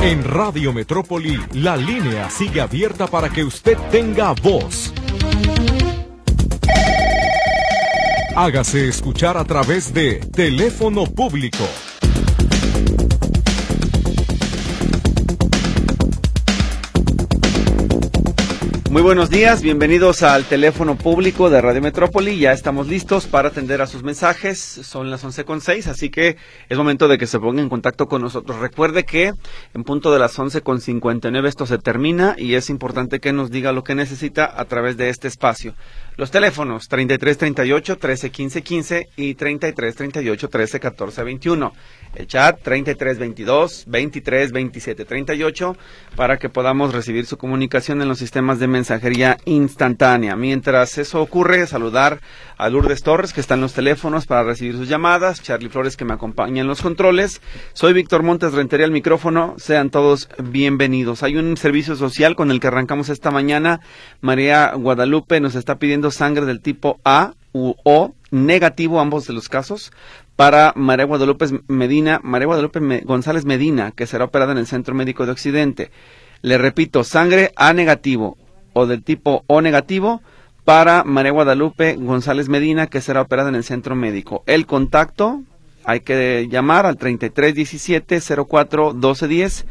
En Radio Metrópoli, la línea sigue abierta para que usted tenga voz. Hágase escuchar a través de teléfono público. Muy buenos días, bienvenidos al teléfono público de Radio Metrópoli. Ya estamos listos para atender a sus mensajes. Son las 11:06, así que es momento de que se ponga en contacto con nosotros. Recuerde que en punto de las 11:59 esto se termina y es importante que nos diga lo que necesita a través de este espacio. Los teléfonos 3338-131515 y 3338-131421. El chat 3322-232738 para que podamos recibir su comunicación en los sistemas de mensajería instantánea. Mientras eso ocurre, saludar a Lourdes Torres, que está en los teléfonos para recibir sus llamadas, Charlie Flores, que me acompaña en los controles. Soy Víctor Montes, Rentería al micrófono. Sean todos bienvenidos. Hay un servicio social con el que arrancamos esta mañana. María Guadalupe nos está pidiendo sangre del tipo A u O negativo, ambos de los casos, para María Guadalupe González Medina, que será operada en el Centro Médico de Occidente. Le repito, sangre A negativo o del tipo O negativo para María Guadalupe González Medina, que será operada en el Centro Médico. El contacto, hay que llamar al 3317-04-1210,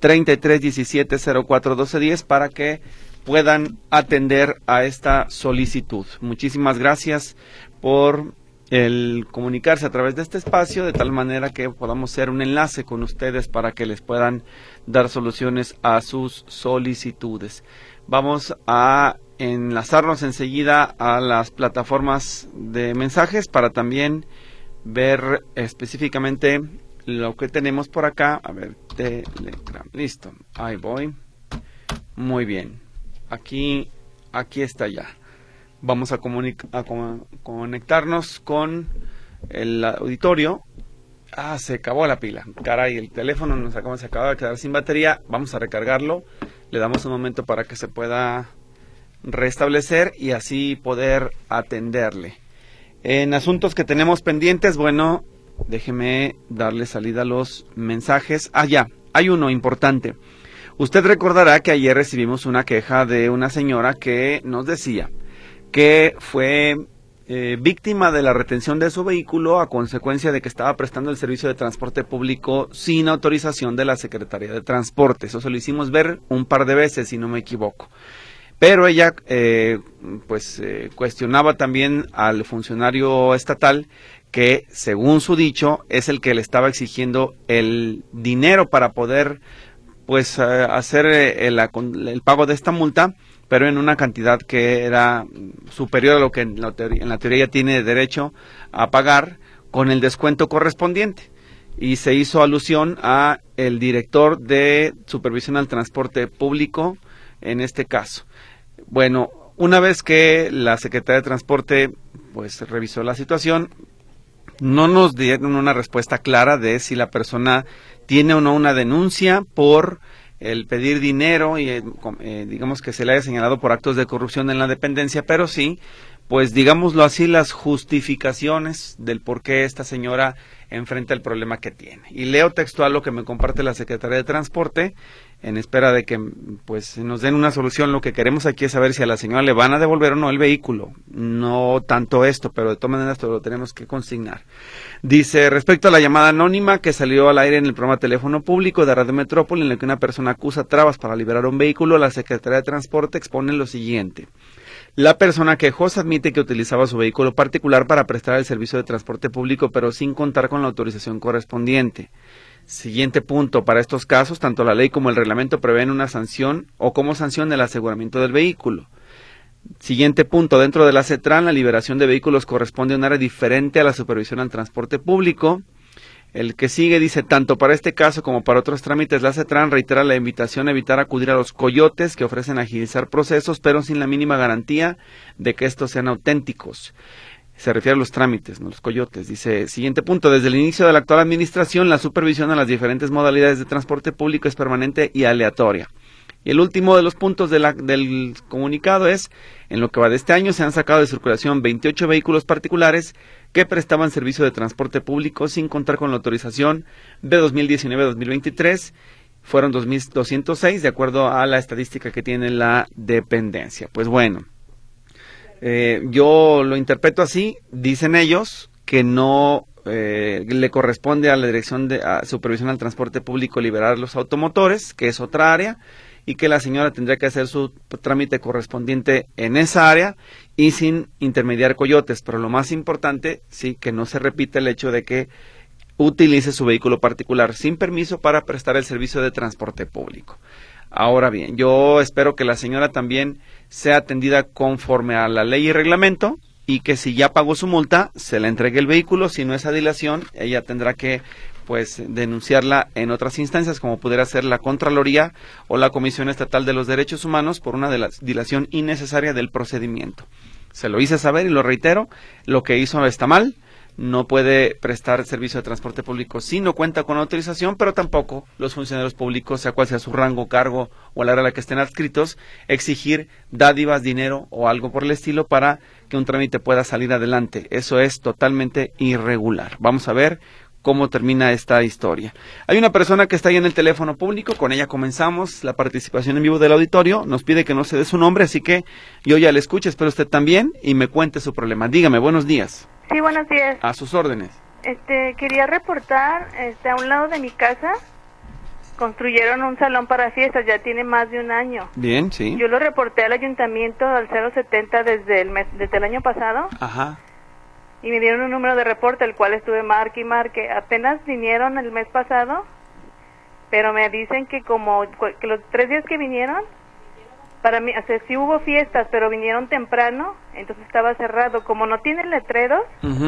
3317-04-1210 para que puedan atender a esta solicitud. Muchísimas gracias por el comunicarse a través de este espacio, de tal manera que podamos hacer un enlace con ustedes para que les puedan dar soluciones a sus solicitudes. Vamos a enlazarnos enseguida a las plataformas de mensajes para también ver específicamente lo que tenemos por acá. A ver, Telegram, listo, ahí voy. Muy bien, aquí está ya. Vamos a conectarnos con el auditorio. Se acabó la pila. Caray, el teléfono se acaba de quedar sin batería. Vamos a recargarlo. Le damos un momento para que se pueda restablecer y así poder atenderle. En asuntos que tenemos pendientes, bueno, déjeme darle salida a los mensajes. Ya, hay uno importante. Usted recordará que ayer recibimos una queja de una señora que nos decía que fue víctima de la retención de su vehículo a consecuencia de que estaba prestando el servicio de transporte público sin autorización de la Secretaría de Transporte. Eso se lo hicimos ver un par de veces, si no me equivoco. Pero ella cuestionaba también al funcionario estatal que, según su dicho, es el que le estaba exigiendo el dinero para poder hacer el pago de esta multa, pero en una cantidad que era superior a lo que en la teoría tiene derecho a pagar, con el descuento correspondiente. Y se hizo alusión a el director de Supervisión al Transporte Público en este caso. Bueno, una vez que la Secretaría de Transporte revisó la situación, no nos dieron una respuesta clara de si la persona tiene o no una denuncia por el pedir dinero y digamos que se le haya señalado por actos de corrupción en la dependencia, pero sí, digámoslo así, las justificaciones del por qué esta señora enfrenta el problema que tiene. Y leo textual lo que me comparte la Secretaría de Transporte, en espera de que nos den una solución. Lo que queremos aquí es saber si a la señora le van a devolver o no el vehículo. No tanto esto, pero de todas maneras esto lo tenemos que consignar. Dice, respecto a la llamada anónima que salió al aire en el programa Teléfono Público de Radio Metrópoli, en el que una persona acusa trabas para liberar un vehículo, la Secretaría de Transporte expone lo siguiente. La persona quejosa admite que utilizaba su vehículo particular para prestar el servicio de transporte público, pero sin contar con la autorización correspondiente. Siguiente punto. Para estos casos, tanto la ley como el reglamento prevén una sanción o como sanción el aseguramiento del vehículo. Siguiente punto. Dentro de la CETRAN, la liberación de vehículos corresponde a un área diferente a la supervisión al transporte público. El que sigue dice, tanto para este caso como para otros trámites, la CETRAN reitera la invitación a evitar acudir a los coyotes que ofrecen agilizar procesos, pero sin la mínima garantía de que estos sean auténticos. Se refiere a los trámites, no los coyotes. Dice, siguiente punto, desde el inicio de la actual administración, la supervisión a las diferentes modalidades de transporte público es permanente y aleatoria. Y el último de los puntos del comunicado es, en lo que va de este año, se han sacado de circulación 28 vehículos particulares que prestaban servicio de transporte público sin contar con la autorización de 2019-2023 fueron 2.206 de acuerdo a la estadística que tiene la dependencia. Pues bueno, yo lo interpreto así, dicen ellos que no le corresponde a la Dirección de Supervisión al Transporte Público liberar los automotores, que es otra área, y que la señora tendría que hacer su trámite correspondiente en esa área y sin intermediar coyotes. Pero lo más importante, sí, que no se repita el hecho de que utilice su vehículo particular sin permiso para prestar el servicio de transporte público. Ahora bien, yo espero que la señora también sea atendida conforme a la ley y reglamento, y que si ya pagó su multa, se le entregue el vehículo. Si no es a dilación, ella tendrá que denunciarla en otras instancias, como pudiera ser la Contraloría o la Comisión Estatal de los Derechos Humanos por una dilación innecesaria del procedimiento. Se lo hice saber y lo reitero, lo que hizo está mal. No puede prestar servicio de transporte público si no cuenta con autorización, pero tampoco los funcionarios públicos, sea cual sea su rango, cargo o el área a la que estén adscritos, exigir dádivas, dinero o algo por el estilo para que un trámite pueda salir adelante. Eso es totalmente irregular. Vamos a ver cómo termina esta historia. Hay una persona que está ahí en el teléfono público, con ella comenzamos la participación en vivo del auditorio, nos pide que no se dé su nombre, así que yo ya le escucho, espero usted también, y me cuente su problema. Dígame, buenos días. Sí, buenos días. A sus órdenes. Quería reportar, a un lado de mi casa construyeron un salón para fiestas, ya tiene más de un año. Bien, sí. Yo lo reporté al ayuntamiento al 070 desde el año pasado. Ajá. Y me dieron un número de reporte, el cual estuve marque y marque. Apenas vinieron el mes pasado, pero me dicen que que los 3 días que vinieron, para mí, o sea, sí hubo fiestas, pero vinieron temprano, entonces estaba cerrado. Como no tienen letreros,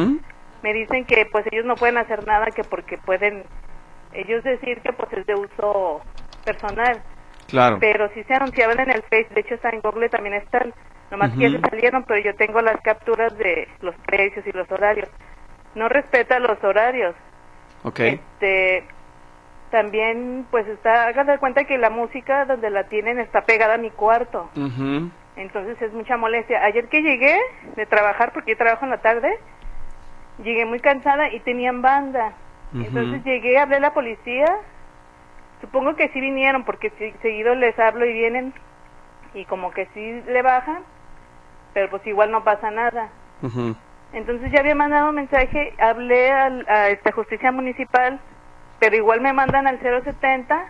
me dicen que pues ellos no pueden hacer nada, que porque pueden ellos decir que pues es de uso personal. Claro. Pero sí se anunciaban en el Face, de hecho está en Google, también están. Nomás que ya se salieron, pero yo tengo las capturas de los precios y los horarios. No respeta los horarios. Okay. También, pues hagan de cuenta que la música donde la tienen está pegada a mi cuarto. Entonces es mucha molestia. Ayer que llegué de trabajar, porque yo trabajo en la tarde, llegué muy cansada y tenían banda. Entonces llegué, hablé a la policía. Supongo que sí vinieron, porque seguido les hablo y vienen. Y como que sí le bajan, pero pues igual no pasa nada. Entonces ya había mandado un mensaje, hablé a esta justicia municipal, pero igual me mandan al 070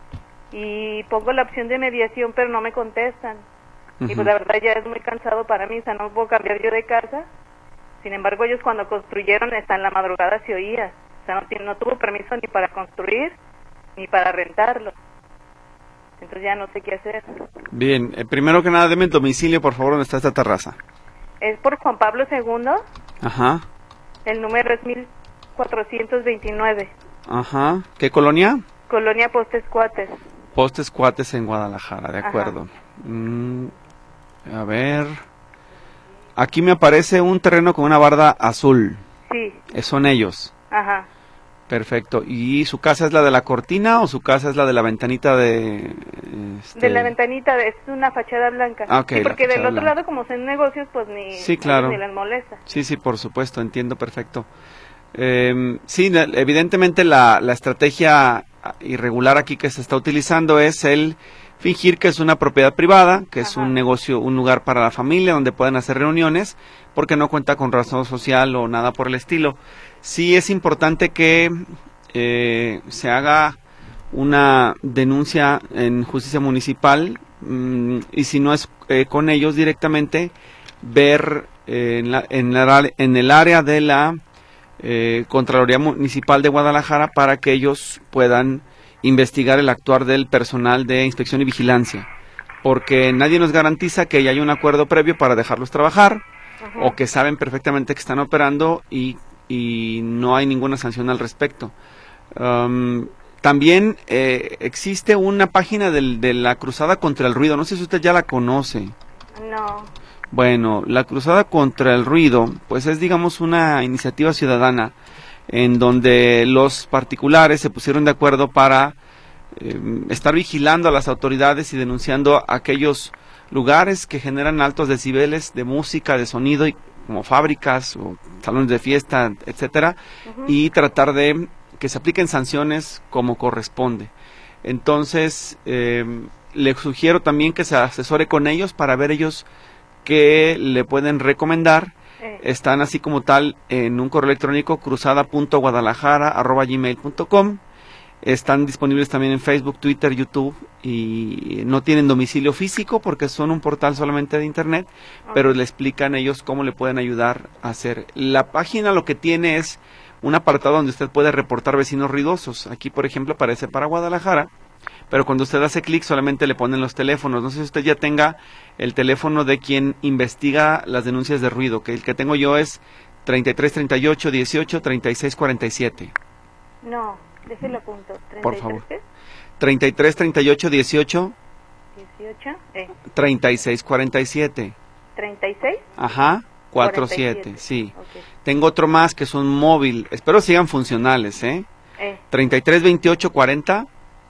y pongo la opción de mediación, pero no me contestan. Y pues la verdad ya es muy cansado para mí, o sea, no puedo cambiar yo de casa. Sin embargo, ellos cuando construyeron, hasta en la madrugada se oía. O sea, no tuvo permiso ni para construir, ni para rentarlo. Entonces ya no sé qué hacer. Bien, primero que nada, deme el domicilio, por favor, ¿dónde está esta terraza? Es por Juan Pablo II. Ajá. El número es 1429. Ajá. ¿Qué colonia? Colonia Postes Cuates. Postes Cuates en Guadalajara, de acuerdo. A ver. Aquí me aparece un terreno con una barda azul. Sí. Son ellos. Ajá. Perfecto. ¿Y su casa es la de la cortina o su casa es la de la ventanita de...? De la ventanita, es una fachada blanca. Okay, sí, porque del otro lado, como son negocios, pues sí, claro. Ni les molesta. Sí, por supuesto, entiendo perfecto. Sí, evidentemente la estrategia irregular aquí que se está utilizando es el fingir que es una propiedad privada, que es un negocio, un lugar para la familia donde pueden hacer reuniones, porque no cuenta con razón social o nada por el estilo. Sí es importante que se haga una denuncia en justicia municipal y si no es con ellos directamente, ver en el área de la Contraloría Municipal de Guadalajara para que ellos puedan investigar el actuar del personal de inspección y vigilancia, porque nadie nos garantiza que ya hay un acuerdo previo para dejarlos trabajar o que saben perfectamente que están operando y no hay ninguna sanción al respecto. También existe una página de la Cruzada contra el Ruido, no sé si usted ya la conoce. No. Bueno, la Cruzada contra el Ruido, pues es, digamos, una iniciativa ciudadana en donde los particulares se pusieron de acuerdo para estar vigilando a las autoridades y denunciando aquellos lugares que generan altos decibeles de música, de sonido, y como fábricas o salones de fiesta, etcétera, y tratar de que se apliquen sanciones como corresponde. Entonces, le sugiero también que se asesore con ellos para ver ellos qué le pueden recomendar. Están así como tal en un correo electrónico cruzada.guadalajara@gmail.com. Están disponibles también en Facebook, Twitter, YouTube, y no tienen domicilio físico porque son un portal solamente de internet, pero le explican ellos cómo le pueden ayudar a hacer. La página lo que tiene es un apartado donde usted puede reportar vecinos ruidosos. Aquí, por ejemplo, aparece para Guadalajara, pero cuando usted hace clic solamente le ponen los teléfonos. No sé si usted ya tenga el teléfono de quien investiga las denuncias de ruido, que el que tengo yo es 33 38 18 36 47. No, déjelo punto. 33, por favor. ¿qué? 33 38 18 18, 36 47. 36. Ajá, 47, sí. Okay. Tengo otro más que es un móvil. Espero sigan funcionales, 33 28 40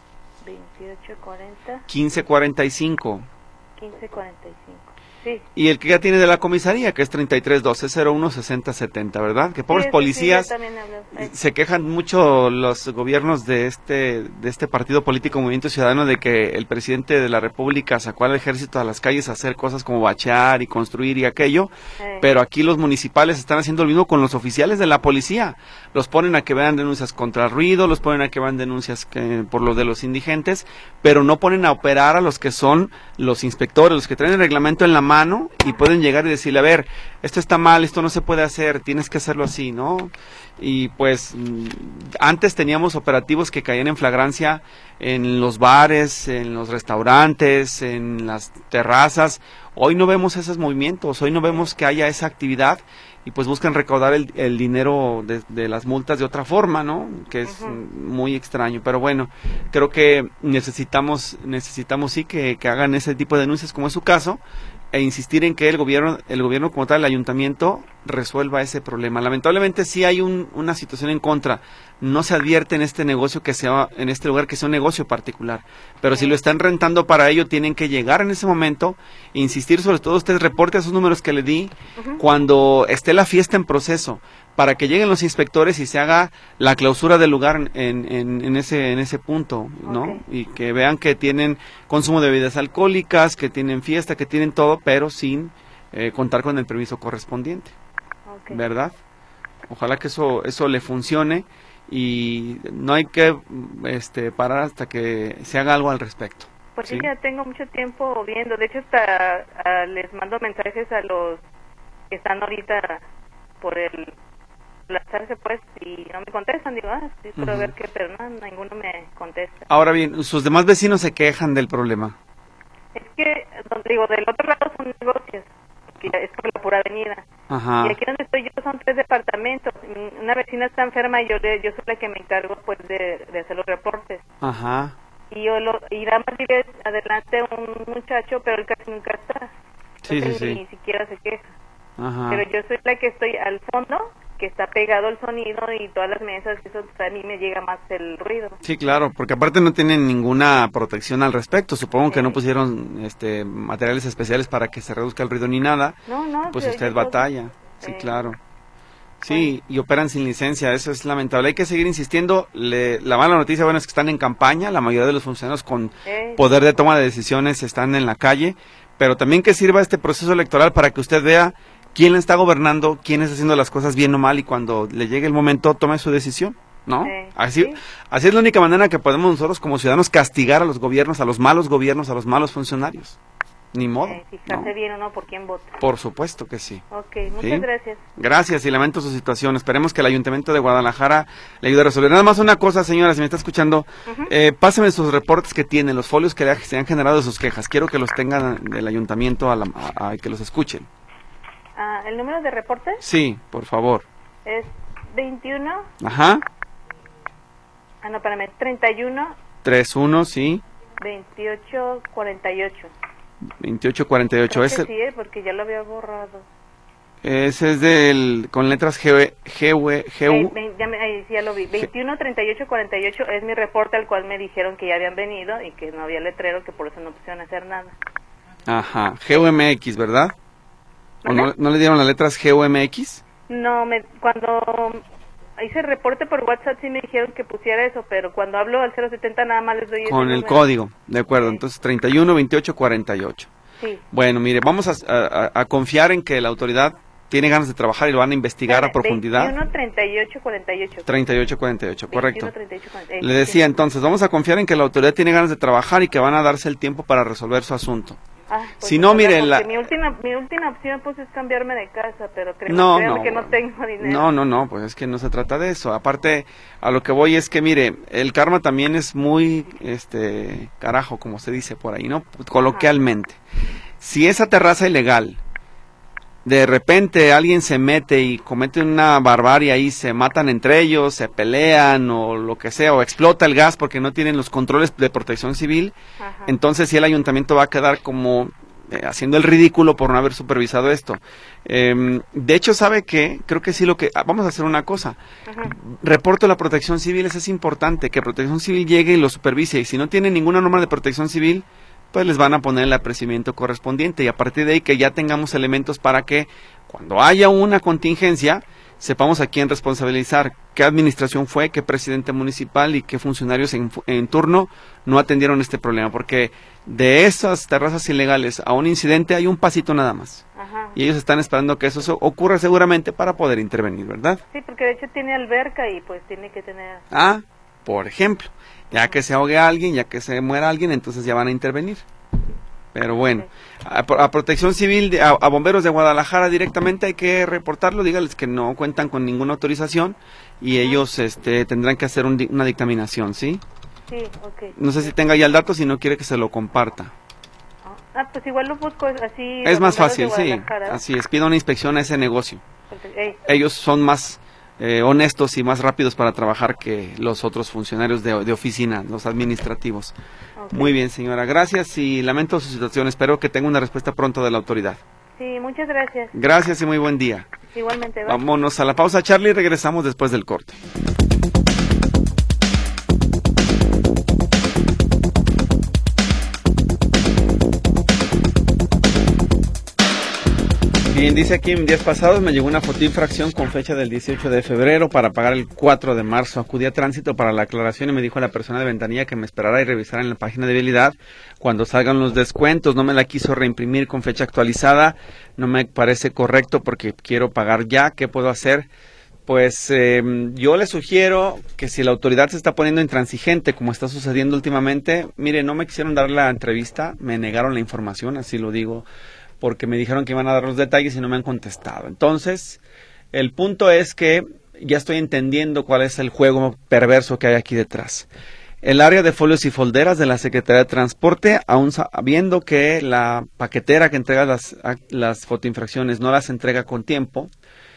28 40 15 45. 15 45. Sí. Y el que ya tiene de la comisaría, que es 33 12 01 60 70, ¿verdad? Que pobres Sí, policías, sí, yo también hablo. se quejan mucho los gobiernos de este partido político Movimiento Ciudadano de que el presidente de la República sacó al ejército a las calles a hacer cosas como bachear y construir y aquello, pero aquí los municipales están haciendo lo mismo con los oficiales de la policía. Los ponen a que vean denuncias contra el ruido, los ponen a que vean denuncias por lo de los indigentes, pero no ponen a operar a los que son los inspectores, los que traen el reglamento en la mano y pueden llegar y decirle, a ver, esto está mal, esto no se puede hacer, tienes que hacerlo así, ¿no? Y pues antes teníamos operativos que caían en flagrancia en los bares, en los restaurantes, en las terrazas. Hoy no vemos esos movimientos, hoy no vemos que haya esa actividad y pues buscan recaudar el dinero de las multas de otra forma, ¿no? Que es muy extraño, pero bueno, creo que necesitamos sí que hagan ese tipo de denuncias como es su caso, e insistir en que el gobierno como tal, el ayuntamiento, resuelva ese problema. Lamentablemente sí hay una situación en contra. No se advierte en este negocio en este lugar que sea un negocio particular. Pero si lo están rentando para ello, tienen que llegar en ese momento e insistir, sobre todo usted reporte esos números que le di cuando esté la fiesta en proceso, para que lleguen los inspectores y se haga la clausura del lugar en ese punto, ¿no? Y que vean que tienen consumo de bebidas alcohólicas, que tienen fiesta, que tienen todo, pero sin contar con el permiso correspondiente, ¿verdad? Ojalá que eso le funcione y no hay que parar hasta que se haga algo al respecto. Pues sí, ya tengo mucho tiempo viendo, de hecho hasta les mando mensajes a los que están ahorita por el lanzarse pues y no me contestan, digo, sí, quiero ver qué, pero no, ninguno me contesta. Ahora bien, sus demás vecinos se quejan del problema. Es que, digo, del otro lado son negocios, que es por la pura avenida. Ajá. Y aquí donde estoy yo son 3 departamentos. Una vecina está enferma y yo soy la que me encargo pues de hacer los reportes. Ajá. Y nada más vive adelante un muchacho, pero él casi nunca está. Entonces, sí. Ni siquiera se queja. Ajá. Pero yo soy la que estoy al fondo, que está pegado el sonido y todas las mesas, eso a mí me llega más el ruido. Sí, claro, porque aparte no tienen ninguna protección al respecto. Supongo que no pusieron materiales especiales para que se reduzca el ruido ni nada. No, pues usted batalla. Sí, claro. Sí, y operan sin licencia, eso es lamentable. Hay que seguir insistiendo. La mala noticia, bueno, es que están en campaña, la mayoría de los funcionarios con poder de toma de decisiones están en la calle, pero también que sirva este proceso electoral para que usted vea quién le está gobernando, quién está haciendo las cosas bien o mal, y cuando le llegue el momento tome su decisión, ¿no? Así es la única manera que podemos nosotros como ciudadanos castigar a los gobiernos, a los malos gobiernos, a los malos funcionarios. Ni modo. Fijarse bien o no por quién vota. Por supuesto que sí. Ok, muchas gracias. Gracias y lamento su situación. Esperemos que el Ayuntamiento de Guadalajara le ayude a resolver. Nada más una cosa, señora, si me está escuchando, páseme sus reportes que tienen, los folios que se han generado de sus quejas. Quiero que los tengan del Ayuntamiento a que los escuchen. ¿El número de reporte? Sí, por favor. Es 21. Ajá. No, espérame, 31. 31, sí. 2848. 2848. Ese sí, porque ya lo había borrado. Ese es con letras GU. Ya lo vi. 213848 es mi reporte al cual me dijeron que ya habían venido y que no había letrero, que por eso no pusieron a hacer nada. Ajá. GUMX, ¿verdad? ¿O no le dieron las letras GUMX? No, cuando hice reporte por WhatsApp, sí me dijeron que pusiera eso, pero cuando hablo al 070 nada más les doy con el código, de acuerdo, entonces 31 28 48. Sí. Bueno, mire, vamos a confiar en que la autoridad tiene ganas de trabajar y lo van a investigar a profundidad. 21 38 48. 38 48, 21, correcto. 38, 48. Le decía entonces, vamos a confiar en que la autoridad tiene ganas de trabajar y que van a darse el tiempo para resolver su asunto. Pues si no, mire, mi última opción pues es cambiarme de casa, pero créeme que no tengo dinero. No, pues es que no se trata de eso. Aparte, a lo que voy es que, mire, el karma también es muy, carajo, como se dice por ahí, ¿no? Coloquialmente. Si esa terraza ilegal, de repente alguien se mete y comete una barbarie ahí, se matan entre ellos, se pelean o lo que sea, o explota el gas porque no tienen los controles de protección civil, entonces sí el ayuntamiento va a quedar como haciendo el ridículo por no haber supervisado esto. De hecho, ¿sabe qué? Creo que sí vamos a hacer una cosa. Reporto a la protección civil, eso es importante, que protección civil llegue y lo supervise, y si no tiene ninguna norma de protección civil, pues les van a poner el apercibimiento correspondiente, y a partir de ahí que ya tengamos elementos para que cuando haya una contingencia sepamos a quién responsabilizar, qué administración fue, qué presidente municipal y qué funcionarios en turno no atendieron este problema, porque de esas terrazas ilegales a un incidente hay un pasito nada más. Y ellos están esperando que eso ocurra seguramente para poder intervenir, ¿verdad? Sí, porque de hecho tiene alberca y pues tiene que tener... por ejemplo, ya que se ahogue alguien, ya que se muera alguien, entonces ya van a intervenir. Pero bueno, a Protección Civil, a Bomberos de Guadalajara directamente hay que reportarlo, dígales que no cuentan con ninguna autorización y ellos tendrán que hacer una dictaminación, ¿sí? Sí, ok. No sé si tenga ya el dato, si no quiere que se lo comparta. Pues igual lo busco así. Es más fácil, sí, así es, pida una inspección a ese negocio. Ellos son más honestos y más rápidos para trabajar que los otros funcionarios de oficina, los administrativos. Muy bien, señora, gracias y lamento su situación, espero que tenga una respuesta pronto de la autoridad. Sí, muchas gracias. Gracias y muy buen día. Igualmente. ¿Va? Vámonos a la pausa, Charlie, y regresamos después del corte. Bien, dice aquí, en días pasados me llegó una fotoinfracción con fecha del 18 de febrero para pagar el 4 de marzo. Acudí a tránsito para la aclaración y me dijo la persona de ventanilla que me esperara y revisara en la página de vialidad cuando salgan los descuentos. No me la quiso reimprimir con fecha actualizada, no me parece correcto porque quiero pagar ya. ¿Qué puedo hacer? Pues yo le sugiero que si la autoridad se está poniendo intransigente, como está sucediendo últimamente, mire, no me quisieron dar la entrevista, me negaron la información, así lo digo, porque me dijeron que iban a dar los detalles y no me han contestado. Entonces, el punto es que ya estoy entendiendo cuál es el juego perverso que hay aquí detrás. El área de folios y folderas de la Secretaría de Transporte, aún sabiendo que la paquetera que entrega las fotoinfracciones no las entrega con tiempo,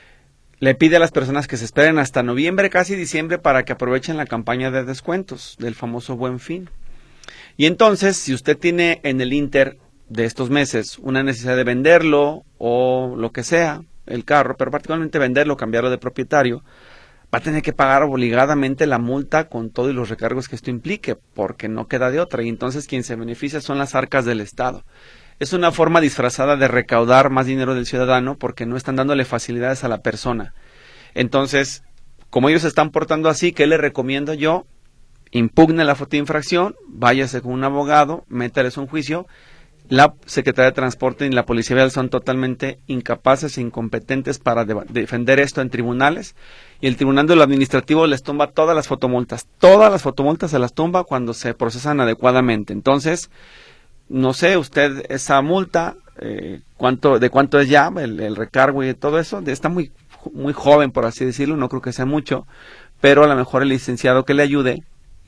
le pide a las personas que se esperen hasta noviembre, casi diciembre, para que aprovechen la campaña de descuentos del famoso Buen Fin. Y entonces, si usted tiene en el Inter de estos meses una necesidad de venderlo o lo que sea, el carro, pero particularmente venderlo, cambiarlo de propietario, va a tener que pagar obligadamente la multa con todo y los recargos que esto implique, porque no queda de otra, y entonces quien se beneficia son las arcas del Estado. Es una forma disfrazada de recaudar más dinero del ciudadano porque no están dándole facilidades a la persona. Entonces, como ellos se están portando así, ¿qué le recomiendo yo? Impugne la fotoinfracción, váyase con un abogado, métales un juicio. La Secretaría de Transporte y la Policía Vial son totalmente incapaces e incompetentes para defender esto en tribunales, y el Tribunal de lo Administrativo les tumba todas las fotomultas se las tumba cuando se procesan adecuadamente. Entonces, no sé, usted esa multa, de cuánto es ya el recargo y todo eso, está muy joven, por así decirlo, no creo que sea mucho, pero a lo mejor el licenciado que le ayude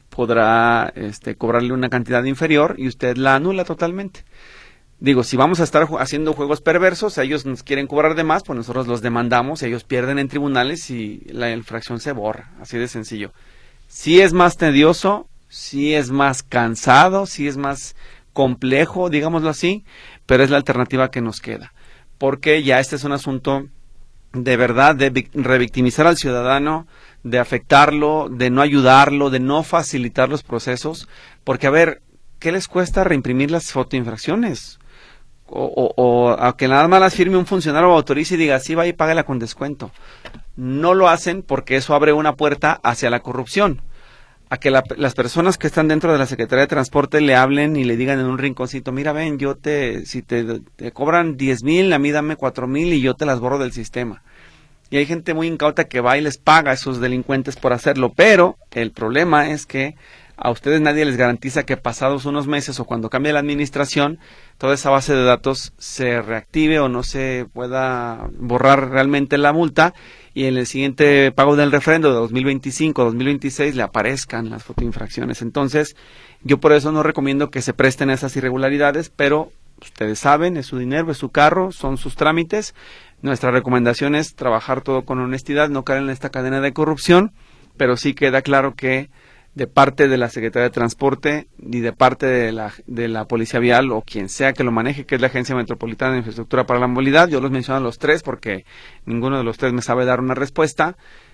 podrá cobrarle una cantidad inferior y usted la anula totalmente. Digo, si vamos a estar haciendo juegos perversos, ellos nos quieren cobrar de más, pues nosotros los demandamos, ellos pierden en tribunales y la infracción se borra, así de sencillo. Sí es más tedioso, sí es más cansado, sí es más complejo, digámoslo así, pero es la alternativa que nos queda, porque ya este es un asunto de verdad de revictimizar al ciudadano, de afectarlo, de no ayudarlo, de no facilitar los procesos, porque a ver, ¿qué les cuesta reimprimir las fotoinfracciones? O a que nada más las firme un funcionario o autorice y diga, sí, vaya y págala con descuento. no lo hacen porque eso abre una puerta hacia la corrupción, a que las personas que están dentro de la Secretaría de Transporte le hablen y le digan en un rinconcito, mira, ven, si te cobran 10,000, a mí dame 4,000 y yo te las borro del sistema. Y hay gente muy incauta que va y les paga a esos delincuentes por hacerlo, pero el problema es que a ustedes nadie les garantiza que pasados unos meses o cuando cambie la administración, toda esa base de datos se reactive o no se pueda borrar realmente la multa y en el siguiente pago del refrendo de 2025 2026 le aparezcan las fotoinfracciones. Entonces, yo por eso no recomiendo que se presten a esas irregularidades, pero ustedes saben, es su dinero, es su carro, son sus trámites. Nuestra recomendación es trabajar todo con honestidad, no caer en esta cadena de corrupción, pero sí queda claro que de parte de la Secretaría de Transporte y de parte de la Policía Vial o quien sea que lo maneje, que es la Agencia Metropolitana de Infraestructura para la Movilidad, yo los menciono a los tres porque ninguno de los tres me sabe dar una respuesta,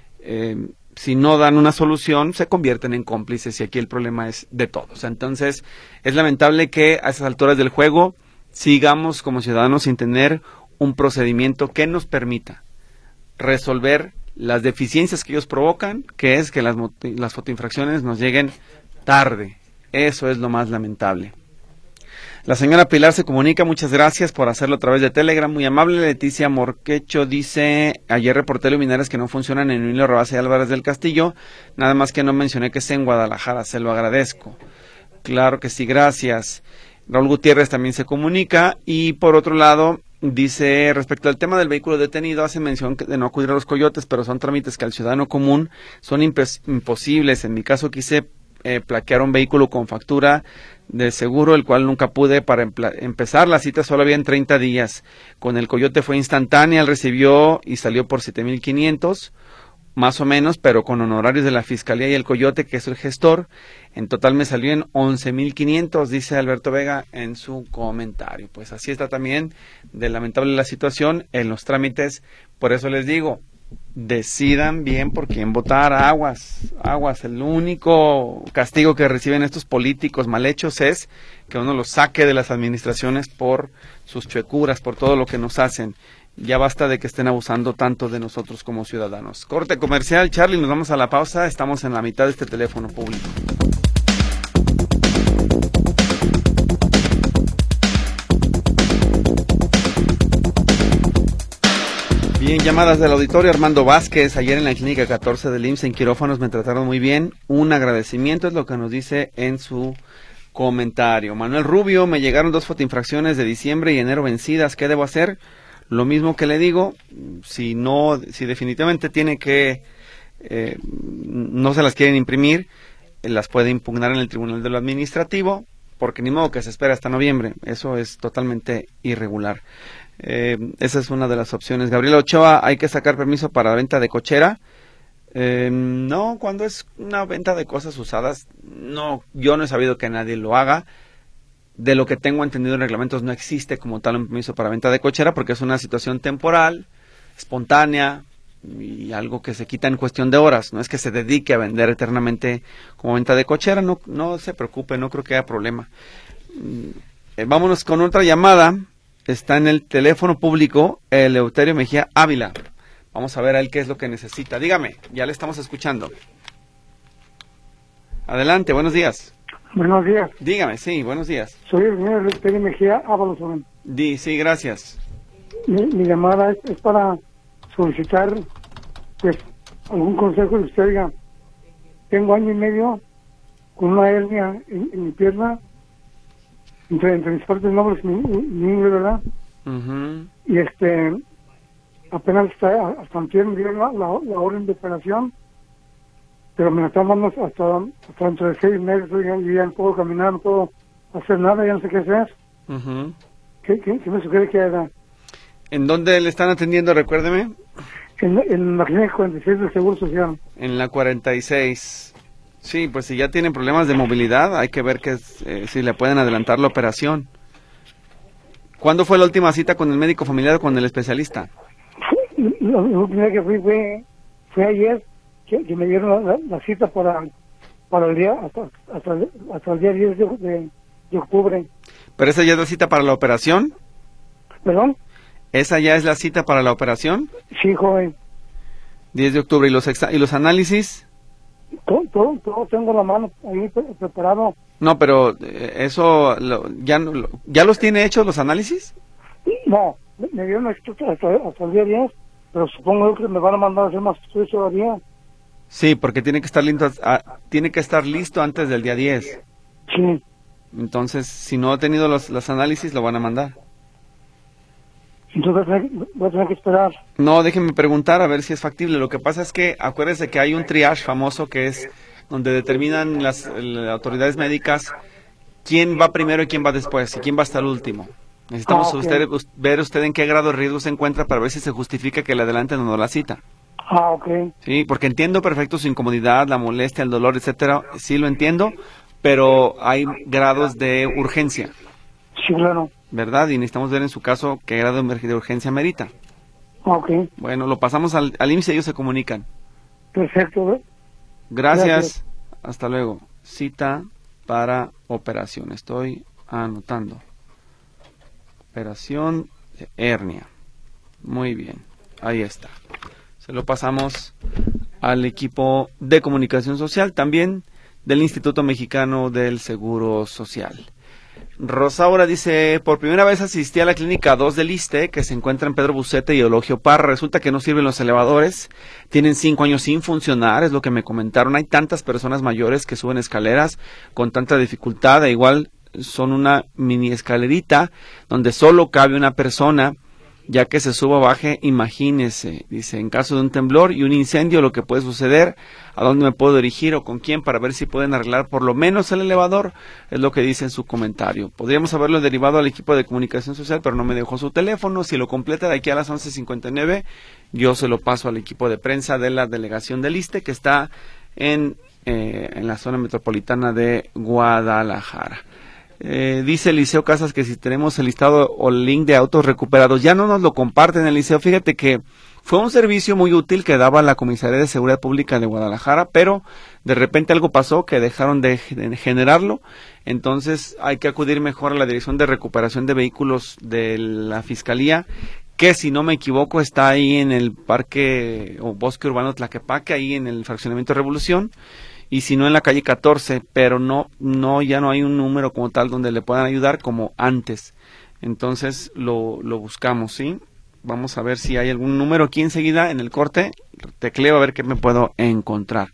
si no dan una solución se convierten en cómplices y aquí el problema es de todos. Entonces es lamentable que a esas alturas del juego sigamos como ciudadanos sin tener un procedimiento que nos permita resolver las deficiencias que ellos provocan, que es que las fotoinfracciones nos lleguen tarde. Eso es lo más lamentable. La señora Pilar se comunica, muchas gracias por hacerlo a través de Telegram, muy amable. Leticia Morquecho dice, ayer reporté luminarias que no funcionan en Emilio Rabasa y Álvarez del Castillo, nada más que no mencioné que es en Guadalajara, se lo agradezco. Claro que sí, gracias. Raúl Gutiérrez también se comunica y por otro lado, dice, respecto al tema del vehículo detenido, hace mención de no acudir a los coyotes, pero son trámites que al ciudadano común son imposibles. En mi caso quise plaquear un vehículo con factura de seguro, el cual nunca pude. Para empezar, la cita solo había en 30 días. Con el coyote fue instantánea, él recibió y salió por 7,500, más o menos, pero con honorarios de la Fiscalía y el coyote, que es el gestor. En total me salió en 11,500, dice Alberto Vega en su comentario. Pues así está también de lamentable la situación en los trámites. Por eso les digo, decidan bien por quién votar. Aguas. El único castigo que reciben estos políticos mal hechos es que uno los saque de las administraciones por sus chuecuras, por todo lo que nos hacen. Ya basta de que estén abusando tanto de nosotros como ciudadanos. Corte comercial, Charlie, nos vamos a la pausa. Estamos en la mitad de este teléfono público. Bien, llamadas del auditorio. Armando Vázquez, ayer en la clínica 14 del IMSS en quirófanos me trataron muy bien. Un agradecimiento es lo que nos dice en su comentario. Manuel Rubio, me llegaron 2 fotoinfracciones de diciembre y enero vencidas. ¿Qué debo hacer? Lo mismo que le digo, si definitivamente tiene que, no se las quieren imprimir, las puede impugnar en el Tribunal de lo Administrativo, porque ni modo que se espera hasta noviembre, eso es totalmente irregular. Esa es una de las opciones. Gabriela Ochoa, ¿hay que sacar permiso para la venta de cochera? No, cuando es una venta de cosas usadas, no, yo no he sabido que nadie lo haga. De lo que tengo entendido en reglamentos no existe como tal un permiso para venta de cochera porque es una situación temporal, espontánea y algo que se quita en cuestión de horas. No es que se dedique a vender eternamente como venta de cochera, no se preocupe, no creo que haya problema. Vámonos con otra llamada. Está en el teléfono público Eleuterio Mejía Ávila. Vamos a ver a él qué es lo que necesita. Dígame, ya le estamos escuchando. Adelante, buenos días. Buenos días. Dígame, sí, buenos díaz. Soy el señor Eleuterio Mejía Ávila. Sí, gracias. Mi llamada es para solicitar, pues, algún consejo de usted. Diga, tengo 1 año y medio con una hernia en mi pierna, entre mis partes nobles, mi ingle, ¿verdad? Uh-huh. Y apenas hasta antier me dieron la orden de operación, pero me la están dando hasta dentro de 6 meses. Oigan, y ya no puedo caminar, no puedo hacer nada, ya no sé qué hacer. Uh-huh. ¿Qué me sugiere que haga? ¿En dónde le están atendiendo, recuérdeme? En la clínica 46 del Seguro Social. En la 46. Sí, pues si ya tienen problemas de movilidad, hay que ver si le pueden adelantar la operación. ¿Cuándo fue la última cita con el médico familiar o con el especialista? La última que fui fue ayer, que me dieron la cita para el día, hasta el día 10 de octubre. ¿Pero esa ya es la cita para la operación? ¿Perdón? ¿Esa ya es la cita para la operación? Sí, joven. 10 de octubre. ¿Y los análisis? Todo tengo la mano ahí preparado. No, pero eso, ¿ya los tiene hechos los análisis? No, me dieron hasta el día 10, pero supongo que me van a mandar a hacer más estudios todavía. Sí, porque tiene que estar listo antes del día 10. Sí. Entonces, si no ha tenido los análisis, lo van a mandar. Entonces voy a tener que esperar. No, déjenme preguntar a ver si es factible. Lo que pasa es que acuérdese que hay un triage famoso que es donde determinan las autoridades médicas quién va primero y quién va después y quién va hasta el último. Necesitamos ver usted en qué grado de riesgo se encuentra para ver si se justifica que le adelanten o no la cita. Ok. Sí, porque entiendo perfecto su incomodidad, la molestia, el dolor, etcétera. Sí lo entiendo, pero hay grados de urgencia. Sí, claro. ¿Verdad? Y necesitamos ver en su caso qué grado de urgencia merita. Ok. Bueno, lo pasamos al IMSS y ellos se comunican. Perfecto. Gracias. Hasta luego. Cita para operación. Estoy anotando. Operación de hernia. Muy bien. Ahí está. Se lo pasamos al equipo de comunicación social, también del Instituto Mexicano del Seguro Social. Rosaura dice, por primera vez asistí a la clínica 2 del ISSSTE, que se encuentra en Pedro Bucete y Eulogio Parra. Resulta que no sirven los elevadores, tienen 5 años sin funcionar, es lo que me comentaron. Hay tantas personas mayores que suben escaleras con tanta dificultad, e igual son una mini escalerita donde solo cabe una persona. Ya que se suba o baje, imagínese, dice, en caso de un temblor y un incendio, lo que puede suceder, a dónde me puedo dirigir o con quién para ver si pueden arreglar por lo menos el elevador, es lo que dice en su comentario. Podríamos haberlo derivado al equipo de comunicación social, pero no me dejó su teléfono. Si lo completa de aquí a las 11:59, yo se lo paso al equipo de prensa de la delegación del ISSSTE, que está en la zona metropolitana de Guadalajara. Dice Eliseo Casas que si tenemos el listado o el link de autos recuperados, ya no nos lo comparten, Eliseo. Fíjate que fue un servicio muy útil que daba la Comisaría de Seguridad Pública de Guadalajara, pero de repente algo pasó que dejaron de generarlo. Entonces hay que acudir mejor a la Dirección de Recuperación de Vehículos de la Fiscalía, que si no me equivoco está ahí en el Parque o Bosque Urbano Tlaquepaque, ahí en el fraccionamiento Revolución, y si no en la calle 14, pero ya no hay un número como tal donde le puedan ayudar como antes. Entonces lo buscamos, ¿sí? Vamos a ver si hay algún número aquí enseguida en el corte. Tecleo a ver qué me puedo encontrar.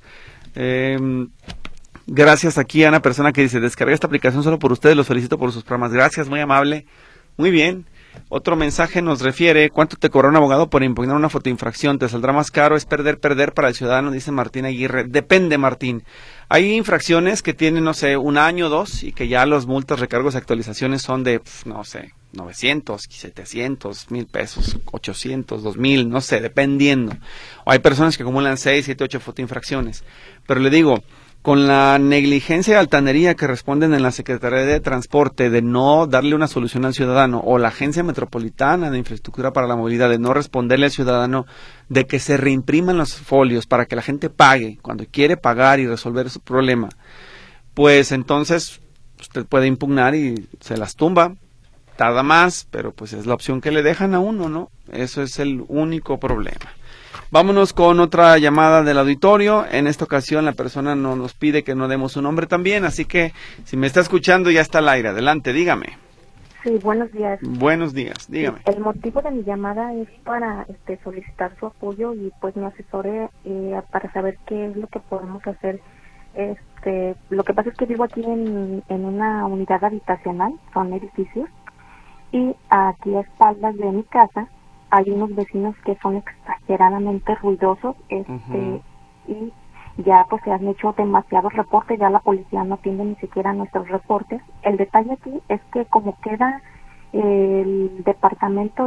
Gracias aquí a una persona que dice, descargué esta aplicación solo por ustedes, los felicito por sus programas. Gracias, muy amable. Muy bien. Otro mensaje nos refiere, ¿cuánto te cobra un abogado por impugnar una fotoinfracción? ¿Te saldrá más caro? ¿Es perder para el ciudadano? Dice Martín Aguirre. Depende, Martín. Hay infracciones que tienen, no sé, 1 año, 2, y que ya los multas, recargos y actualizaciones son de, no sé, 900, 700, 1,000 pesos, 800, 2,000, no sé, dependiendo. O hay personas que acumulan 6, 7, 8 fotoinfracciones. Pero le digo, con la negligencia y altanería que responden en la Secretaría de Transporte de no darle una solución al ciudadano, o la Agencia Metropolitana de Infraestructura para la Movilidad de no responderle al ciudadano, de que se reimpriman los folios para que la gente pague cuando quiere pagar y resolver su problema, pues entonces usted puede impugnar y se las tumba. Tarda más, pero pues es la opción que le dejan a uno, ¿no? Eso es el único problema. Vámonos con otra llamada del auditorio. En esta ocasión la persona no nos pide que no demos su nombre también, así que si me está escuchando ya está al aire. Adelante, dígame. Sí, buenos días. Buenos días, dígame. El motivo de mi llamada es para solicitar su apoyo y pues me asesore para saber qué es lo que podemos hacer. Lo que pasa es que vivo aquí en una unidad habitacional, son edificios, y aquí a espaldas de mi casa hay unos vecinos que son exageradamente ruidosos, y ya pues se han hecho demasiados reportes, ya la policía no atiende ni siquiera nuestros reportes. El detalle aquí es que como queda el departamento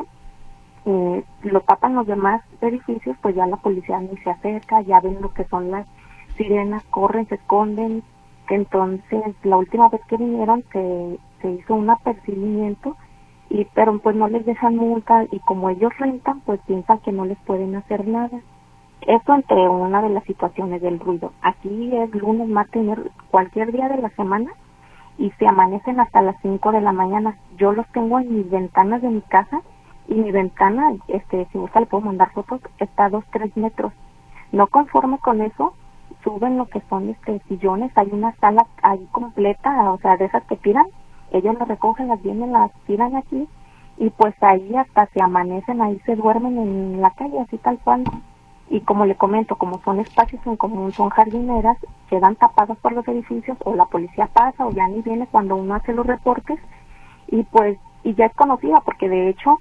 lo tapan los demás edificios, pues ya la policía ni se acerca, ya ven lo que son las sirenas, corren, se esconden. Entonces la última vez que vinieron se hizo un apercibimiento, pero pues no les dejan multa, y como ellos rentan, pues piensan que no les pueden hacer nada. Eso entre una de las situaciones del ruido. Aquí es lunes, martes, cualquier día de la semana, y se amanecen hasta las 5 de la mañana. Yo los tengo en mis ventanas de mi casa y mi ventana, si gusta le puedo mandar fotos, está a 2-3 metros. No conforme con eso, suben lo que son sillones, hay una sala ahí completa, o sea, de esas que tiran, ellos las recogen, las vienen, las tiran aquí, y pues ahí hasta se amanecen, ahí se duermen en la calle, así tal cual. Y como le comento, como son espacios en común, son jardineras, quedan tapados por los edificios, o la policía pasa, o ya ni viene cuando uno hace los reportes, y pues, y ya es conocida, porque de hecho,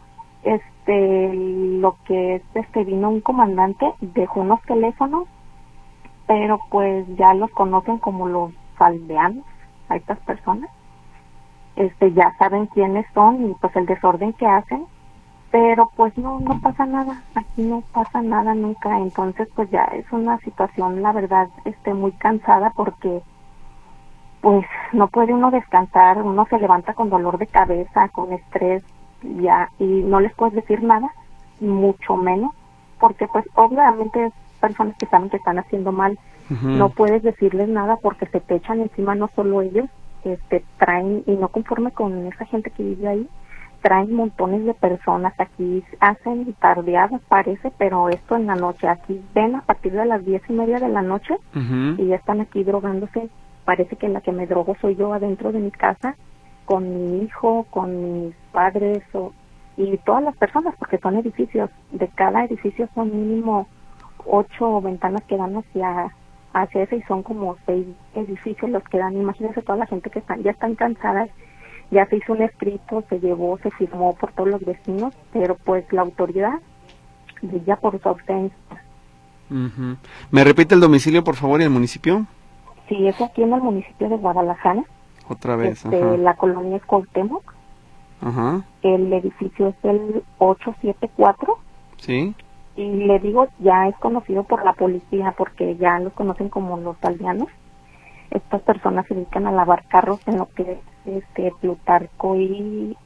lo que es, vino un comandante, dejó unos teléfonos, pero pues ya los conocen como los aldeanos, a estas personas, ya saben quiénes son, y pues el desorden que hacen, pero pues no pasa nada, aquí no pasa nada nunca. Entonces pues ya es una situación, la verdad, muy cansada, porque pues no puede uno descansar, uno se levanta con dolor de cabeza, con estrés, ya, y no les puedes decir nada, mucho menos, porque pues obviamente es personas que saben que están haciendo mal. No puedes decirles nada porque se te echan encima, no solo ellos, traen, y no conforme con esa gente que vive ahí, traen montones de personas, aquí hacen tardeadas parece, pero esto en la noche, aquí ven a partir de las 10:30 de la noche, y ya están aquí drogándose. Parece que la que me drogo soy yo adentro de mi casa, con mi hijo, con mis padres, y todas las personas, porque son edificios, de cada edificio son mínimo 8 ventanas que dan hacia ese, y son como 6 edificios los que dan. Imagínense toda la gente que ya están cansadas. Ya se hizo un escrito, se firmó por todos los vecinos, pero pues la autoridad brilla por su ausencia. ¿Me repite el domicilio, por favor, y el municipio? Sí, es aquí en el municipio de Guadalajara. Otra vez. La colonia es Cuauhtémoc. El edificio es el 874. Sí. Y le digo, ya es conocido por la policía, porque ya los conocen como los aldeanos. Estas personas se dedican a lavar carros en lo que es Plutarco y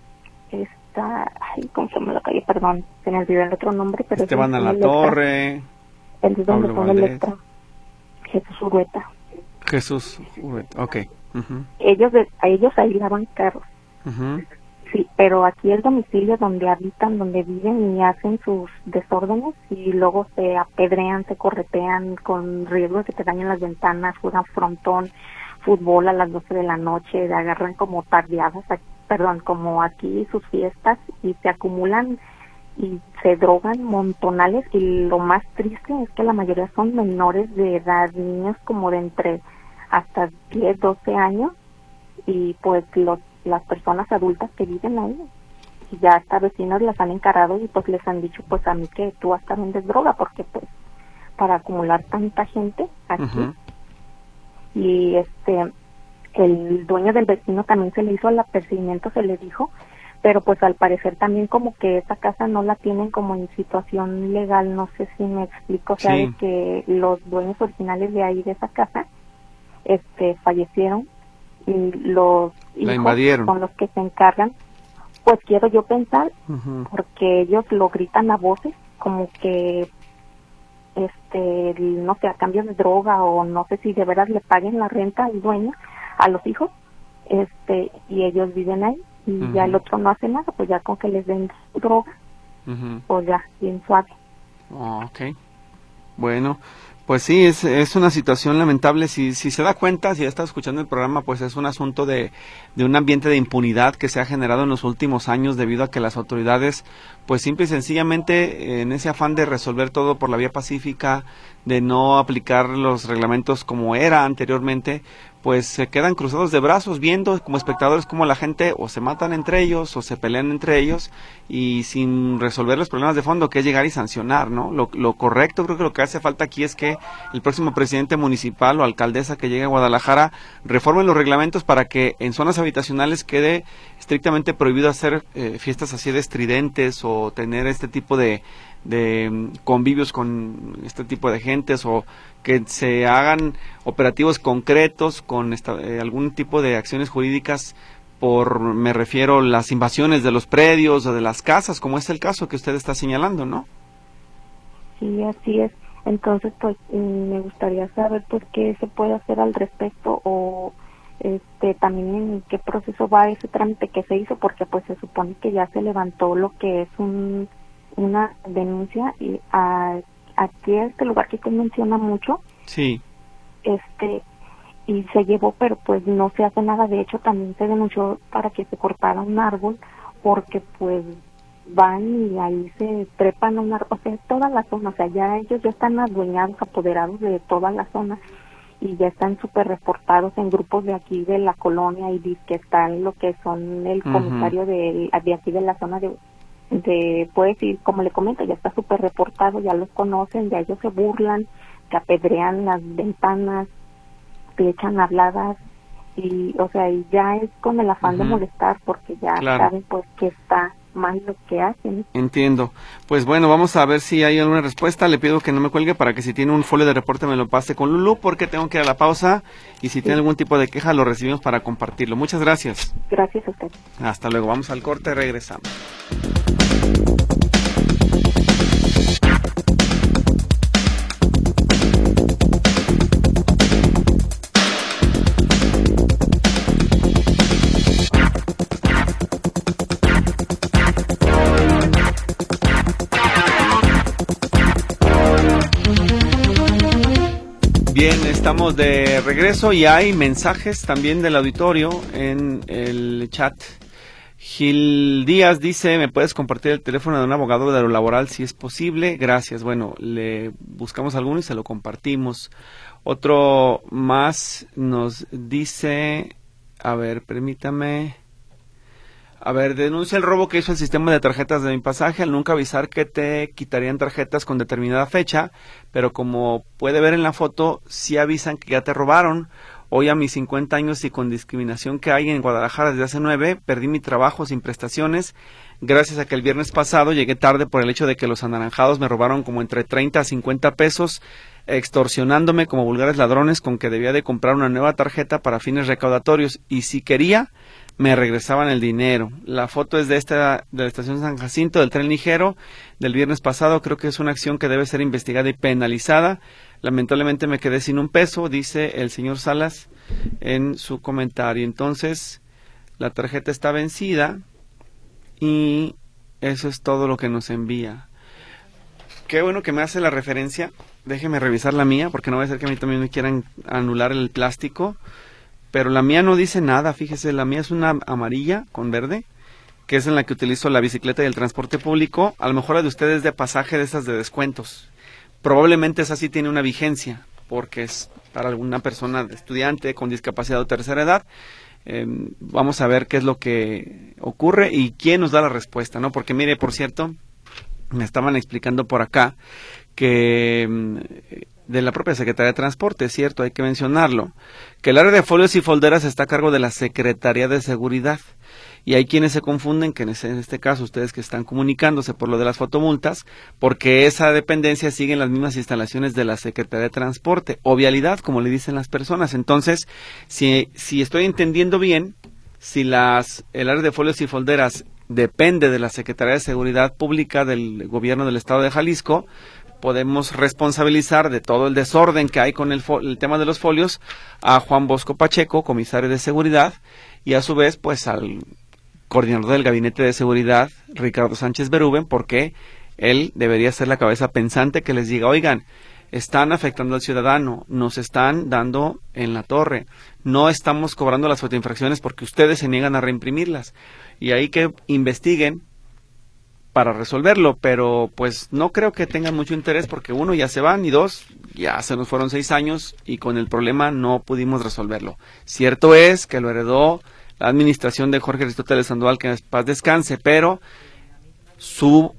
¿cómo se llama la calle? Perdón, se me olvidó el otro nombre, pero Esteban a la Torre. El de donde pone Electra. Jesús Urrueta, ok. Ellos ahí lavan carros. Sí, pero aquí el domicilio donde habitan, donde viven y hacen sus desórdenes, y luego se apedrean, se corretean con riesgo de que te dañen las ventanas, juegan frontón, fútbol a las 12 de la noche, agarran como tardeadas, como aquí sus fiestas, y se acumulan y se drogan montonales, y lo más triste es que la mayoría son menores de edad, niños como de entre hasta 10, 12 años, y pues las personas adultas que viven ahí, y ya hasta vecinos las han encarado y pues les han dicho, pues a mí que tú hasta vendes droga, porque pues para acumular tanta gente aquí. Y el dueño del vecino también se le hizo el apercibimiento, se le dijo, pero pues al parecer también como que esa casa no la tienen como en situación legal, no sé si me explico, o sea, de que los dueños originales de ahí de esa casa fallecieron, y los hijos son los que se encargan, pues quiero yo pensar, porque ellos lo gritan a voces, como que no sé, a cambio de droga, o no sé si de veras le paguen la renta al dueño, a los hijos, y ellos viven ahí, y ya el otro no hace nada, pues ya con que les den droga, pues ya, bien suave. Ok, bueno, pues sí, es una situación lamentable. Si se da cuenta, si ya está escuchando el programa, pues es un asunto de un ambiente de impunidad que se ha generado en los últimos años debido a que las autoridades, pues simple y sencillamente, en ese afán de resolver todo por la vía pacífica, de no aplicar los reglamentos como era anteriormente, pues se quedan cruzados de brazos viendo como espectadores como la gente o se matan entre ellos o se pelean entre ellos, y sin resolver los problemas de fondo, que es llegar y sancionar, ¿no? Lo correcto, creo que lo que hace falta aquí es que el próximo presidente municipal o alcaldesa que llegue a Guadalajara reforme los reglamentos para que en zonas habitacionales quede estrictamente prohibido hacer fiestas así de estridentes, o tener este tipo de convivios con este tipo de gentes, o que se hagan operativos concretos con algún tipo de acciones jurídicas me refiero las invasiones de los predios o de las casas, como es el caso que usted está señalando, ¿no? Sí, así es. Entonces, pues, me gustaría saber, pues, qué se puede hacer al respecto, o también en qué proceso va ese trámite que se hizo, porque pues se supone que ya se levantó lo que es una denuncia y aquí este lugar que usted menciona mucho, sí, y se llevó, pero pues no se hace nada. De hecho también se denunció para que se cortara un árbol, porque pues van y ahí se trepan a un árbol, o sea, toda la zona, o sea, ya ellos ya están adueñados, apoderados de toda la zona, y ya están súper reportados en grupos de aquí de la colonia, y dice que están lo que son el comisario de aquí de la zona de pues, y como le comento, ya está súper reportado, ya los conocen, ya ellos se burlan, que apedrean las ventanas, que echan habladas, y o sea, y ya es con el afán de molestar, porque ya saben pues que está mal lo que hacen. Entiendo. Pues bueno, vamos a ver si hay alguna respuesta. Le pido que no me cuelgue para que si tiene un folio de reporte me lo pase con Lulú, porque tengo que ir a la pausa, y si tiene algún tipo de queja lo recibimos para compartirlo. Muchas gracias. Gracias a usted. Hasta luego. Vamos al corte, regresamos. Bien, estamos de regreso y hay mensajes también del auditorio en el chat. Gil Díaz dice, ¿me puedes compartir el teléfono de un abogado de lo laboral si es posible? Gracias. Bueno, le buscamos alguno y se lo compartimos. Otro más nos dice, a ver, permítame. A ver, denuncia el robo que hizo el sistema de tarjetas de Mi Pasaje al nunca avisar que te quitarían tarjetas con determinada fecha, pero como puede ver en la foto, sí avisan que ya te robaron. Hoy a mis 50 años y con discriminación que hay en Guadalajara desde hace 9, perdí mi trabajo sin prestaciones, gracias a que el viernes pasado llegué tarde por el hecho de que los anaranjados me robaron como entre 30 a 50 pesos, extorsionándome como vulgares ladrones con que debía de comprar una nueva tarjeta para fines recaudatorios, y si quería me regresaban el dinero. La foto es de la estación San Jacinto del tren ligero del viernes pasado. Creo que es una acción que debe ser investigada y penalizada. Lamentablemente me quedé sin un peso, dice el señor Salas en su comentario. Entonces, la tarjeta está vencida y eso es todo lo que nos envía. Qué bueno que me hace la referencia. Déjeme revisar la mía, porque no va a ser que a mí también me quieran anular el plástico. Pero la mía no dice nada, fíjese, la mía es una amarilla con verde, que es en la que utilizo la bicicleta y el transporte público. A lo mejor la de ustedes de pasaje, de esas de descuentos. Probablemente esa sí tiene una vigencia, porque es para alguna persona estudiante con discapacidad o tercera edad. Vamos a ver qué es lo que ocurre y quién nos da la respuesta, ¿no? Porque mire, por cierto, me estaban explicando por acá que de la propia Secretaría de Transporte, es cierto, hay que mencionarlo, que el área de folios y folderas está a cargo de la Secretaría de Seguridad, y hay quienes se confunden, que en este caso ustedes que están comunicándose por lo de las fotomultas, porque esa dependencia sigue en las mismas instalaciones de la Secretaría de Transporte, o vialidad, como le dicen las personas. Entonces, si estoy entendiendo bien, si el área de folios y folderas depende de la Secretaría de Seguridad Pública del Gobierno del Estado de Jalisco, podemos responsabilizar de todo el desorden que hay con el tema de los folios a Juan Bosco Pacheco, comisario de seguridad, y a su vez pues al coordinador del Gabinete de Seguridad, Ricardo Sánchez Berúben, porque él debería ser la cabeza pensante que les diga, oigan, están afectando al ciudadano, nos están dando en la torre, no estamos cobrando las fotoinfracciones porque ustedes se niegan a reimprimirlas, y ahí que investiguen para resolverlo, pero pues no creo que tengan mucho interés, porque uno, ya se van, y dos, ya se nos fueron 6 años y con el problema no pudimos resolverlo. Cierto es que lo heredó la administración de Jorge Aristóteles Sandoval, que en paz descanse, pero su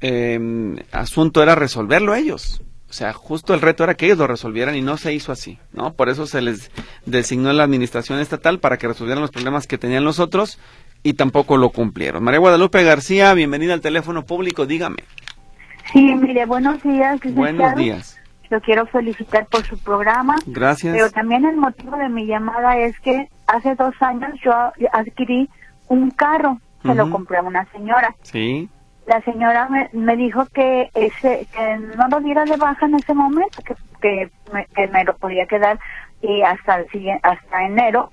asunto era resolverlo ellos. O sea, justo el reto era que ellos lo resolvieran y no se hizo así, ¿no? Por eso se les designó la administración estatal para que resolvieran los problemas que tenían los otros, y tampoco lo cumplieron. María Guadalupe García, bienvenida al teléfono público, dígame. Sí, mire, buenos días. Buenos días. Lo quiero felicitar por su programa. Gracias. Pero también el motivo de mi llamada es que hace 2 años yo adquirí un carro, se lo compré a una señora. Sí. La señora me dijo que no lo diera de baja en ese momento, que me lo podía quedar y hasta enero, que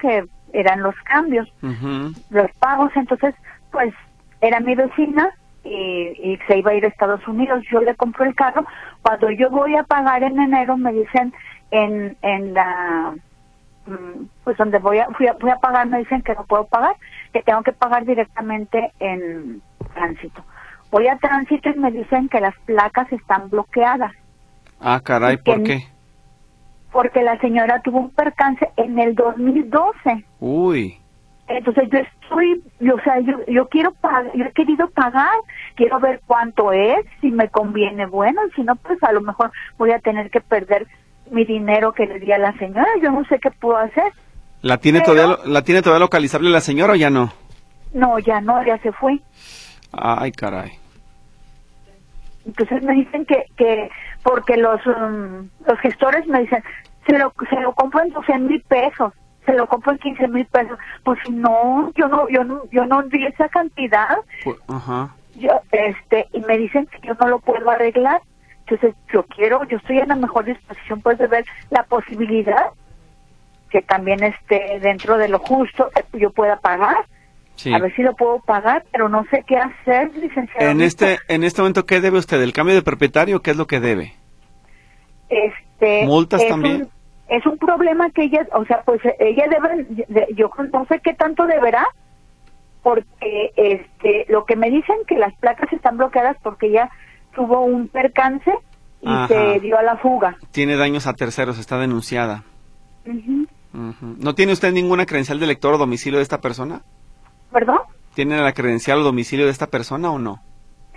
eran los cambios, los pagos. Entonces, pues, era mi vecina y se iba a ir a Estados Unidos. Yo le compro el carro. Cuando yo voy a pagar en enero, me dicen en la, pues donde fui a pagar, me dicen que no puedo pagar, que tengo que pagar directamente en tránsito. Voy a tránsito y me dicen que las placas están bloqueadas. Ah, caray, ¿por qué? Porque la señora tuvo un percance en el 2012. Uy. Entonces yo quiero pagar, yo he querido pagar, quiero ver cuánto es, si me conviene, bueno, y si no, pues a lo mejor voy a tener que perder mi dinero que le di a la señora. Yo no sé qué puedo hacer. ¿La tiene todavía localizable la señora o ya no? No, ya no, ya se fue. Ay, caray. Entonces me dicen que porque los gestores me dicen, se lo compro en 12,000 pesos, se lo compro en 15,000 pesos. Pues no, yo no di esa cantidad. Ajá. Yo, y me dicen que yo no lo puedo arreglar. Entonces yo estoy en la mejor disposición, pues, de ver la posibilidad que también dentro de lo justo yo pueda pagar. Sí. A ver si lo puedo pagar, pero no sé qué hacer, licenciado. En este momento, ¿qué debe usted? ¿El cambio de propietario? ¿Qué es lo que debe? ¿Multas también? Es un problema que ella, o sea, pues ella debe, yo no sé qué tanto deberá, porque lo que me dicen que las placas están bloqueadas porque ella tuvo un percance y se dio a la fuga. Tiene daños a terceros, está denunciada. ¿No tiene usted ninguna credencial de lector o domicilio de esta persona? ¿Perdón? ¿Tiene la credencial o domicilio de esta persona o no?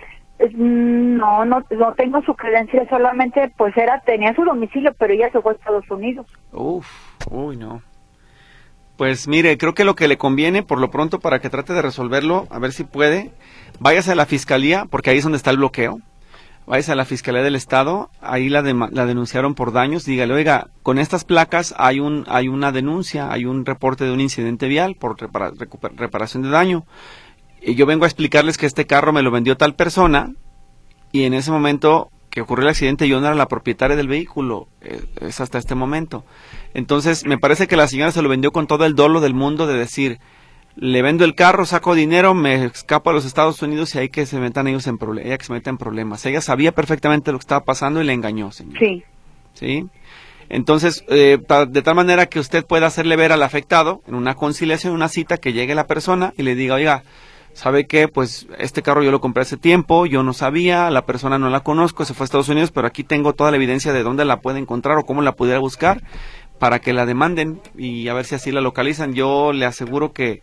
No tengo su credencial, solamente pues tenía su domicilio, pero ella se fue a Estados Unidos. Uy, no. Pues mire, creo que lo que le conviene, por lo pronto, para que trate de resolverlo, a ver si puede, váyase a la fiscalía, porque ahí es donde está el bloqueo. Váyase a la Fiscalía del Estado, ahí la denunciaron por daños, dígale, oiga, con estas placas hay una denuncia, hay un reporte de un incidente vial por reparación de daño. Y yo vengo a explicarles que este carro me lo vendió tal persona, y en ese momento que ocurrió el accidente yo no era la propietaria del vehículo, es hasta este momento. Entonces, me parece que la señora se lo vendió con todo el dolo del mundo de decir, le vendo el carro, saco dinero, me escapo a los Estados Unidos y ahí que se metan ellos en problemas, ella que se meta en problemas. Ella sabía perfectamente lo que estaba pasando y le engañó, señor. Sí. ¿Sí? Entonces, de tal manera que usted pueda hacerle ver al afectado, en una conciliación, una cita, que llegue la persona y le diga, oiga, ¿sabe qué? Pues este carro yo lo compré hace tiempo, yo no sabía, la persona no la conozco, se fue a Estados Unidos, pero aquí tengo toda la evidencia de dónde la puede encontrar o cómo la pudiera buscar, para que la demanden y a ver si así la localizan. Yo le aseguro que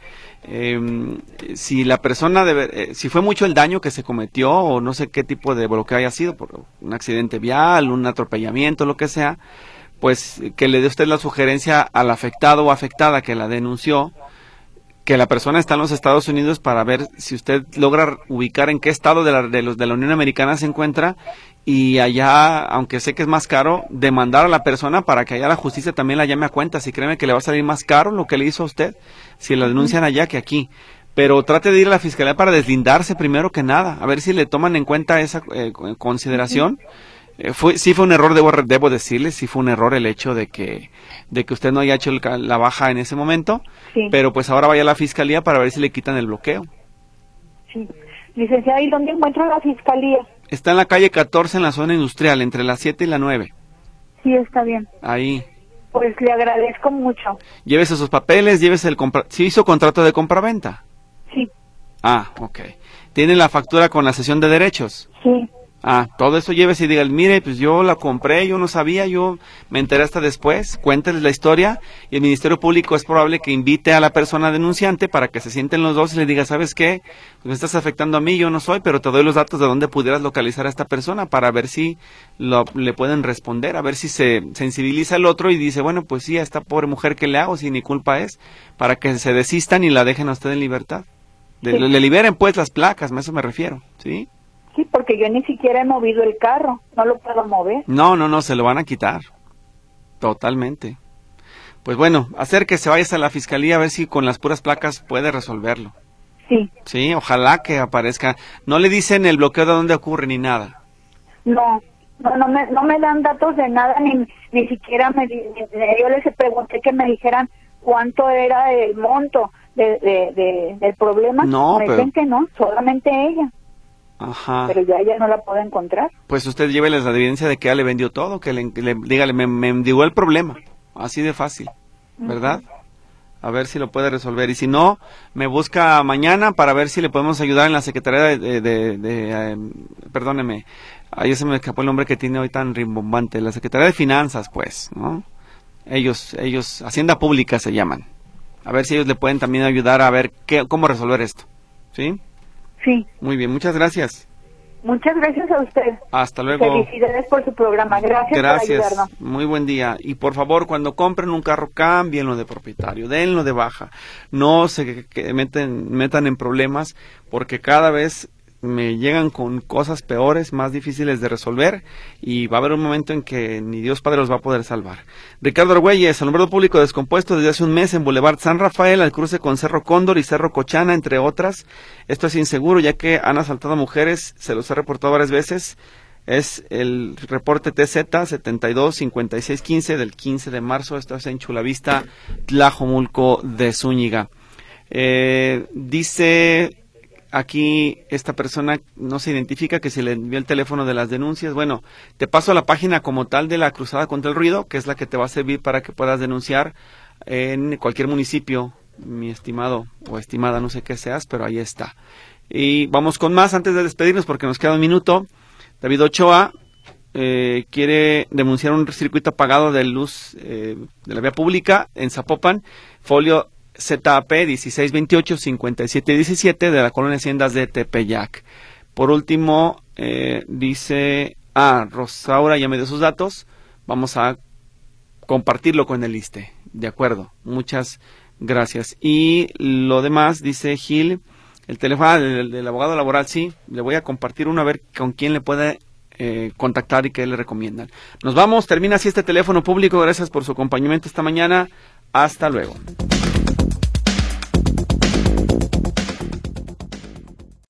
si la persona si fue mucho el daño que se cometió o no sé qué tipo de bloqueo haya sido, por un accidente vial, un atropellamiento, lo que sea, pues que le dé usted la sugerencia al afectado o afectada que la denunció, que la persona está en los Estados Unidos, para ver si usted logra ubicar en qué estado de la Unión Americana se encuentra, y allá, aunque sé que es más caro, demandar a la persona para que allá la justicia también la llame a cuenta. Si créeme que le va a salir más caro lo que le hizo a usted si la denuncian allá que aquí. Pero trate de ir a la fiscalía para deslindarse primero que nada, a ver si le toman en cuenta esa consideración. Sí fue un error, debo decirle, sí fue un error el hecho de que usted no haya hecho la baja en ese momento, sí. Pero pues ahora vaya a la fiscalía para ver si le quitan el bloqueo. Sí. Licenciada, ¿y dónde encuentro la fiscalía? Está en la calle 14, en la zona industrial, entre las 7 y la 9. Sí, está bien. Ahí. Pues le agradezco mucho. Llévese sus papeles, llévese ¿Sí hizo contrato de compraventa? Sí. Ah, ok. ¿Tiene la factura con la cesión de derechos? Sí. Ah, todo eso llévese y diga, mire, pues yo la compré, yo no sabía, yo me enteré hasta después, cuénteles la historia, y el Ministerio Público es probable que invite a la persona denunciante para que se sienten los dos y le diga, ¿sabes qué? Pues me estás afectando a mí, yo no soy, pero te doy los datos de dónde pudieras localizar a esta persona para ver si le pueden responder, a ver si se sensibiliza el otro y dice, bueno, pues sí, a esta pobre mujer, ¿qué le hago si ni culpa es? Para que se desistan y la dejen a usted en libertad. Sí. Le liberen pues las placas, a eso me refiero, ¿sí? Sí, porque yo ni siquiera he movido el carro, no lo puedo mover. No, se lo van a quitar, totalmente. Pues bueno, acérquese, vayas a la fiscalía a ver si con las puras placas puede resolverlo. Sí. Sí, ojalá que aparezca. No le dicen el bloqueo de dónde ocurre ni nada. No me dan datos de nada, ni siquiera yo les pregunté que me dijeran cuánto era el monto del problema. No, me pero... dicen que no, solamente ella. Ajá. Pero ya ella no la puedo encontrar. Pues usted lléveles la evidencia de que ella le vendió todo, que dígale, me endigó el problema, así de fácil, ¿verdad? A ver si lo puede resolver, y si no, me busca mañana para ver si le podemos ayudar en la Secretaría perdóneme, ahí se me escapó el nombre que tiene hoy tan rimbombante, la Secretaría de Finanzas, pues, ¿no? Ellos, Hacienda Pública se llaman, a ver si ellos le pueden también ayudar a ver cómo resolver esto, ¿sí? Sí. Muy bien, muchas gracias. Muchas gracias a usted. Hasta luego. Felicidades por su programa. Gracias por ayudarnos. Muy buen día. Y por favor, cuando compren un carro, cámbienlo de propietario, denlo de baja. No se metan en problemas, porque cada vez me llegan con cosas peores, más difíciles de resolver, y va a haber un momento en que ni Dios Padre los va a poder salvar. Ricardo Argüelles, alumbrado público descompuesto desde hace un mes en Boulevard San Rafael, al cruce con Cerro Cóndor y Cerro Cochana, entre otras. Esto es inseguro, ya que han asaltado a mujeres, se los he reportado varias veces. Es el reporte TZ 725615 del 15 de marzo, esto es en Chulavista, Tlajomulco de Zúñiga. Dice... Aquí esta persona no se identifica, que se le envió el teléfono de las denuncias. Bueno, te paso a la página como tal de la Cruzada contra el Ruido, que es la que te va a servir para que puedas denunciar en cualquier municipio, mi estimado o estimada, no sé qué seas, pero ahí está. Y vamos con más antes de despedirnos, porque nos queda un minuto. David Ochoa quiere denunciar un circuito apagado de luz de la vía pública en Zapopan, folio ZAP 1628-5717 de la colonia Haciendas de Tepeyac. Por último, dice, Rosaura ya me dio sus datos, vamos a compartirlo con el ISSSTE. De acuerdo, muchas gracias. Y lo demás, dice Gil, el teléfono del abogado laboral, sí, le voy a compartir uno a ver con quién le puede contactar y qué le recomiendan. Nos vamos, termina así este teléfono público, gracias por su acompañamiento esta mañana, hasta luego.